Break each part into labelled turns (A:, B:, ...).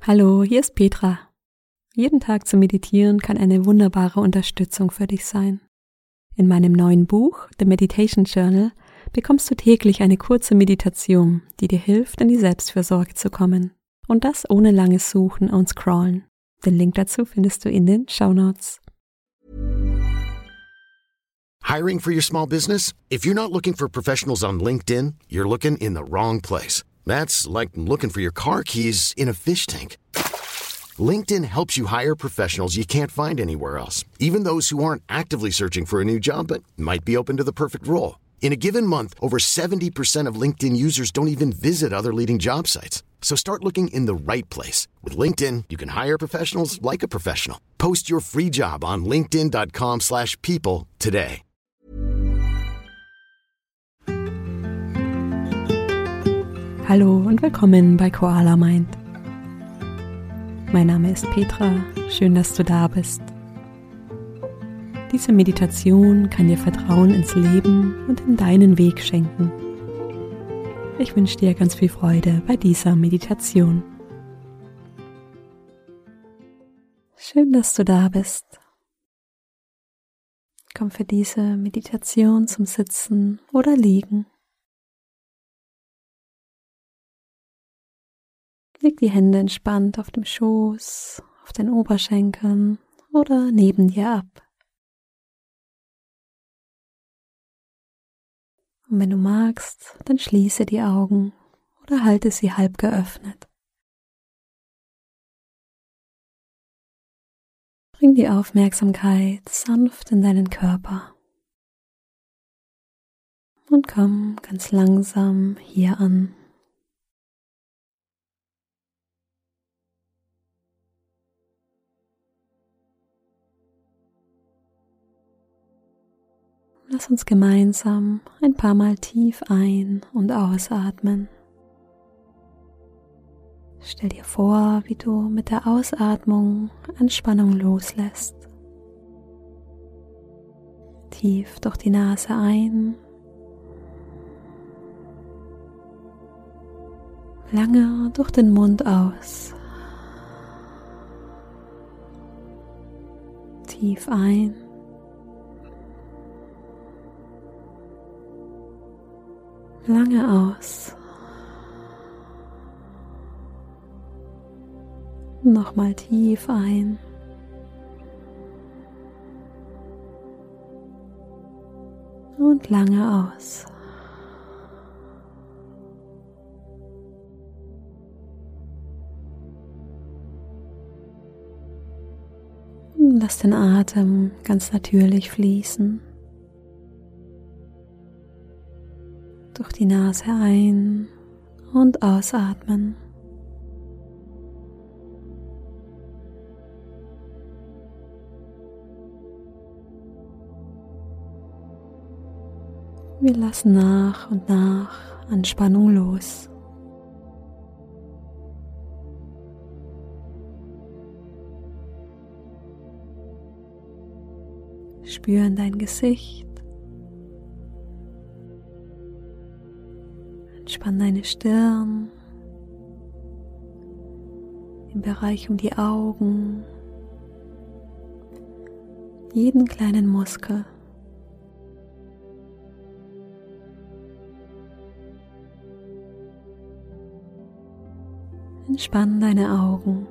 A: Hallo, hier ist Petra. Jeden Tag zu meditieren kann eine wunderbare Unterstützung für dich sein. In meinem neuen Buch, The Meditation Journal, bekommst du täglich eine kurze Meditation, die dir hilft, in die Selbstfürsorge zu kommen. Und das ohne langes Suchen und Scrollen. Den Link dazu findest du in den Shownotes.
B: Hiring for your small business? If you're not looking for professionals on LinkedIn, you're looking in the wrong place. That's like looking for your car keys in a fish tank. LinkedIn helps you hire professionals you can't find anywhere else, even those who aren't actively searching for a new job but might be open to the perfect role. In a given month, over 70% of LinkedIn users don't even visit other leading job sites. So start looking in the right place. With LinkedIn, you can hire professionals like a professional. Post your free job on linkedin.com/people today.
A: Hallo und willkommen bei Koala Mind. Mein Name ist Petra, schön, dass du da bist. Diese Meditation kann dir Vertrauen ins Leben und in deinen Weg schenken. Ich wünsche dir ganz viel Freude bei dieser Meditation. Schön, dass du da bist. Komm für diese Meditation zum Sitzen oder Liegen. Leg die Hände entspannt auf dem Schoß, auf den Oberschenkeln oder neben dir ab. Und wenn du magst, dann schließe die Augen oder halte sie halb geöffnet. Bring die Aufmerksamkeit sanft in deinen Körper und komm ganz langsam hier an. Lass uns gemeinsam ein paar Mal tief ein- und ausatmen. Stell dir vor, wie du mit der Ausatmung Anspannung loslässt. Tief durch die Nase ein, lange durch den Mund aus. Tief ein. Lange aus. Nochmal tief ein. Und lange aus. Lass den Atem ganz natürlich fließen. Durch die Nase ein- und ausatmen. Wir lassen nach und nach Anspannung los. Spüren dein Gesicht. Entspann deine Stirn, den Bereich um die Augen, jeden kleinen Muskel. Entspann deine Augen.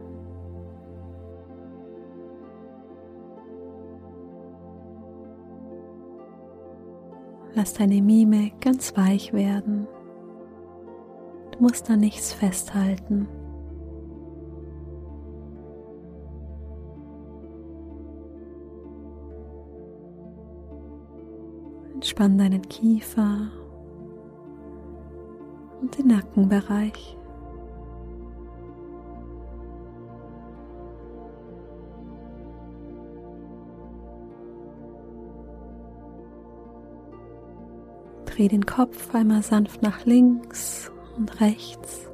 A: Lass deine Mimik ganz weich werden. Du musst da nichts festhalten. Entspann deinen Kiefer und den Nackenbereich. Dreh den Kopf einmal sanft nach links und rechts.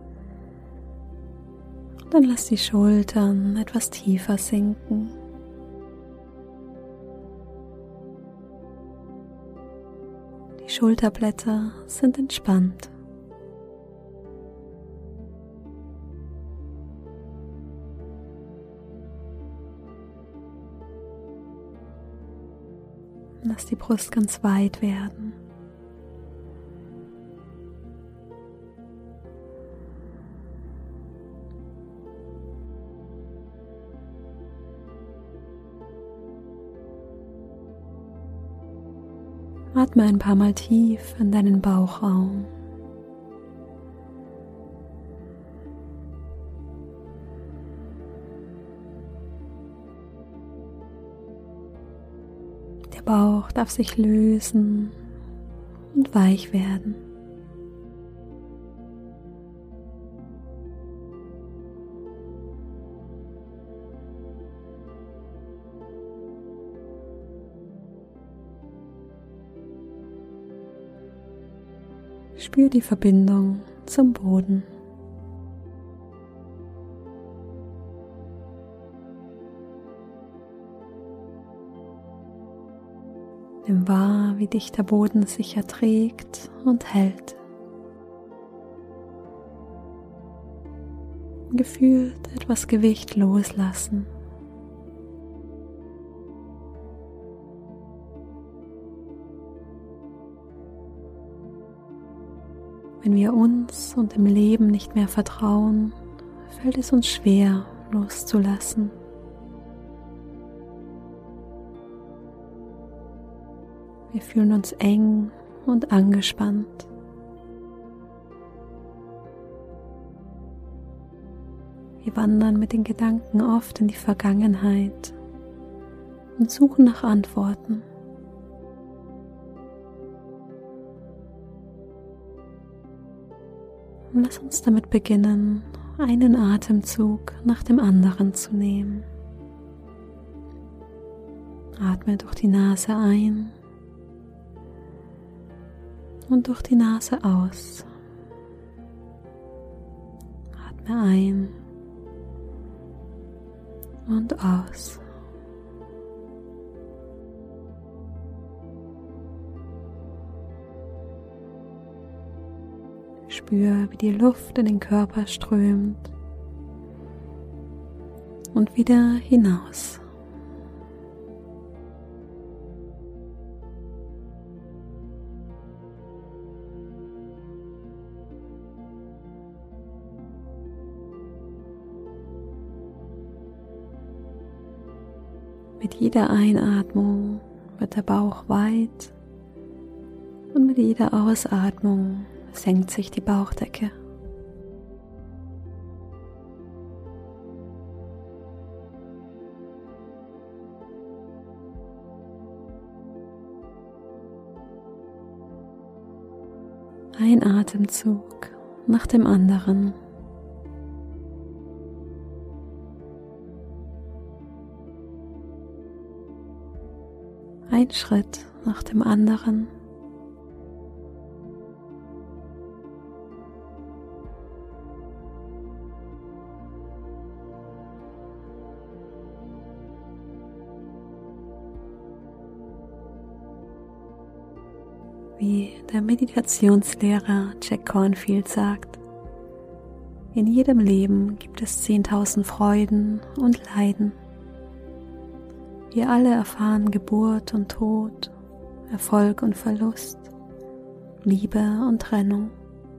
A: Und dann lass die Schultern etwas tiefer sinken. Die Schulterblätter sind entspannt. Lass die Brust ganz weit werden. Atme ein paar Mal tief in deinen Bauchraum. Der Bauch darf sich lösen und weich werden. Spür die Verbindung zum Boden. Nimm wahr, wie dich der Boden sicher trägt und hält. Gefühlt etwas Gewicht loslassen. Wenn wir uns und dem Leben nicht mehr vertrauen, fällt es uns schwer, loszulassen. Wir fühlen uns eng und angespannt. Wir wandern mit den Gedanken oft in die Vergangenheit und suchen nach Antworten. Und lass uns damit beginnen, einen Atemzug nach dem anderen zu nehmen. Atme durch die Nase ein und durch die Nase aus. Atme ein und aus. Spür, wie die Luft in den Körper strömt und wieder hinaus. Mit jeder Einatmung wird der Bauch weit und mit jeder Ausatmung senkt sich die Bauchdecke. Ein Atemzug nach dem anderen. Ein Schritt nach dem anderen. Wie der Meditationslehrer Jack Kornfield sagt, in jedem Leben gibt es 10.000 Freuden und Leiden. Wir alle erfahren Geburt und Tod, Erfolg und Verlust, Liebe und Trennung.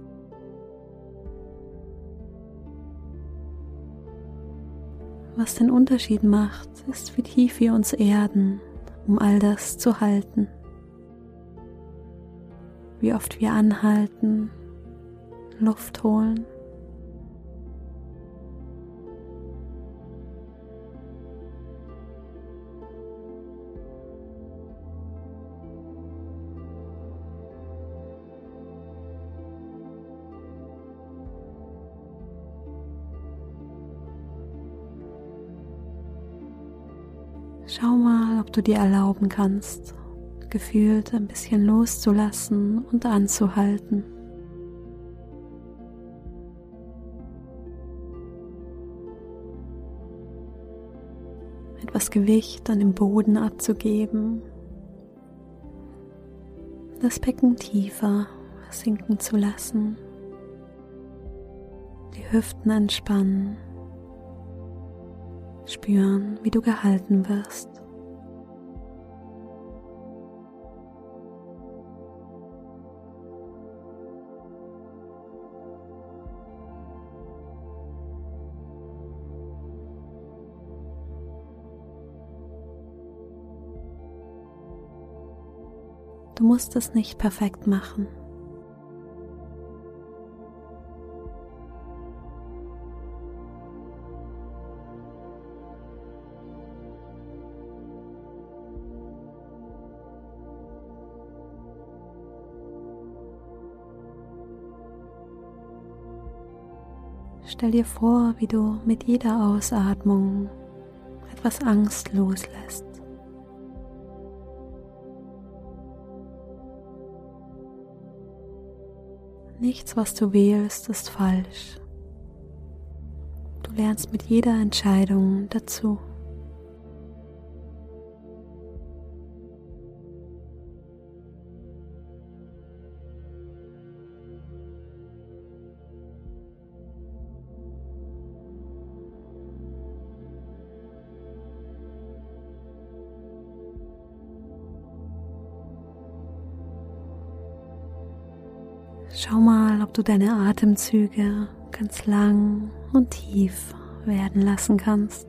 A: Was den Unterschied macht, ist, wie tief wir uns erden, um all das zu halten. Wie oft wir anhalten, Luft holen. Schau mal, ob du dir erlauben kannst, gefühlt ein bisschen loszulassen und anzuhalten. Etwas Gewicht an dem Boden abzugeben, das Becken tiefer sinken zu lassen, die Hüften entspannen, spüren, wie du gehalten wirst. Du musst es nicht perfekt machen. Stell dir vor, wie du mit jeder Ausatmung etwas Angst loslässt. Nichts, was du wählst, ist falsch. Du lernst mit jeder Entscheidung dazu. Schau mal, ob du deine Atemzüge ganz lang und tief werden lassen kannst.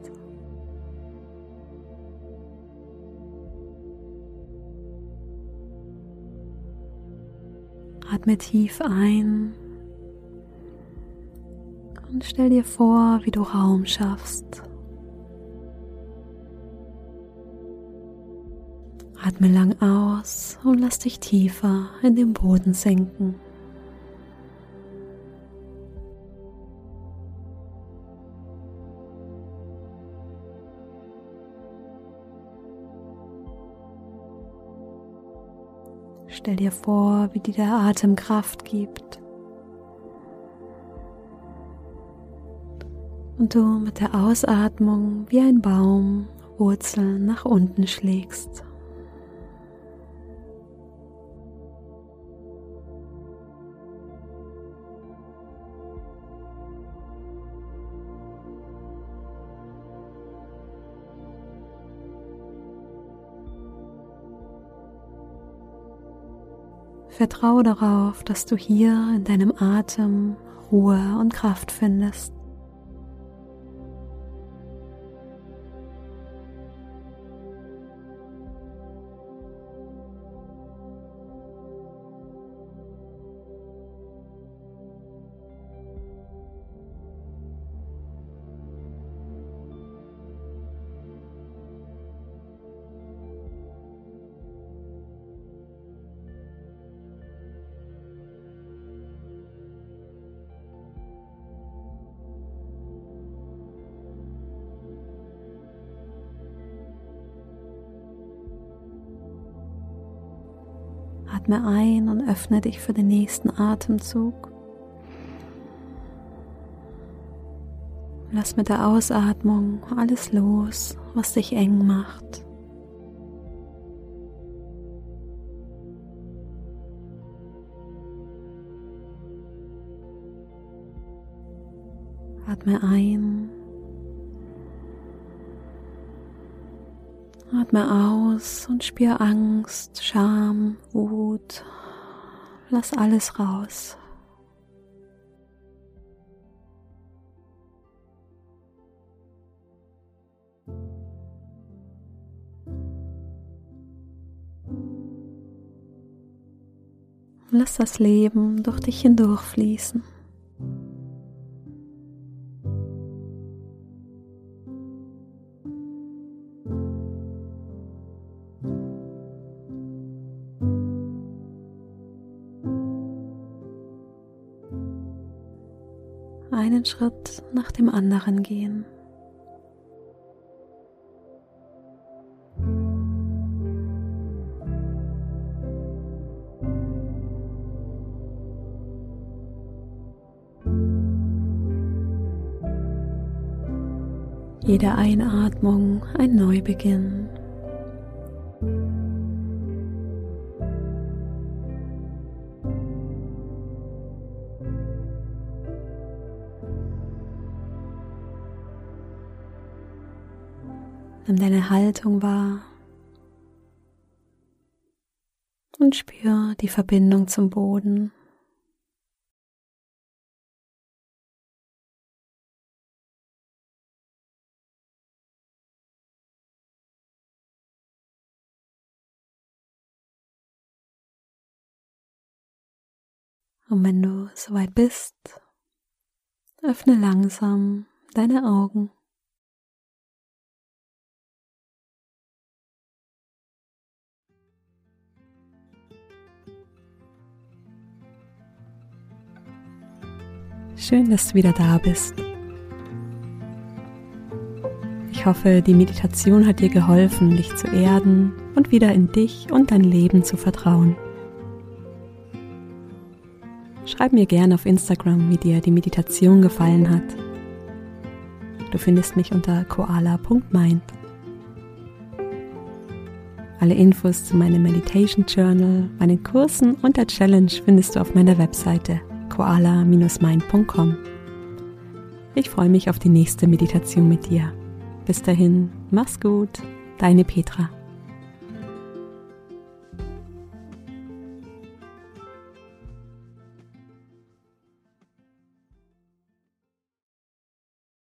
A: Atme tief ein und stell dir vor, wie du Raum schaffst. Atme lang aus und lass dich tiefer in den Boden sinken. Stell dir vor, wie dir der Atem Kraft gibt und du mit der Ausatmung wie ein Baum Wurzeln nach unten schlägst. Vertraue darauf, dass du hier in deinem Atem Ruhe und Kraft findest. Atme ein und öffne dich für den nächsten Atemzug. Lass mit der Ausatmung alles los, was dich eng macht. Atme ein. Atme aus und spür Angst, Scham, Wut. Lass alles raus. Lass das Leben durch dich hindurchfließen. Einen Schritt nach dem anderen gehen. Jede Einatmung ein Neubeginn. Nimm deine Haltung wahr und spür die Verbindung zum Boden. Und wenn du soweit bist, öffne langsam deine Augen. Schön, dass du wieder da bist. Ich hoffe, die Meditation hat dir geholfen, dich zu erden und wieder in dich und dein Leben zu vertrauen. Schreib mir gerne auf Instagram, wie dir die Meditation gefallen hat. Du findest mich unter koala.mind. Alle Infos zu meinem Meditation Journal, meinen Kursen und der Challenge findest du auf meiner Webseite koala-mind.com. Ich freue mich auf die nächste Meditation mit dir. Bis dahin, mach's gut, deine Petra.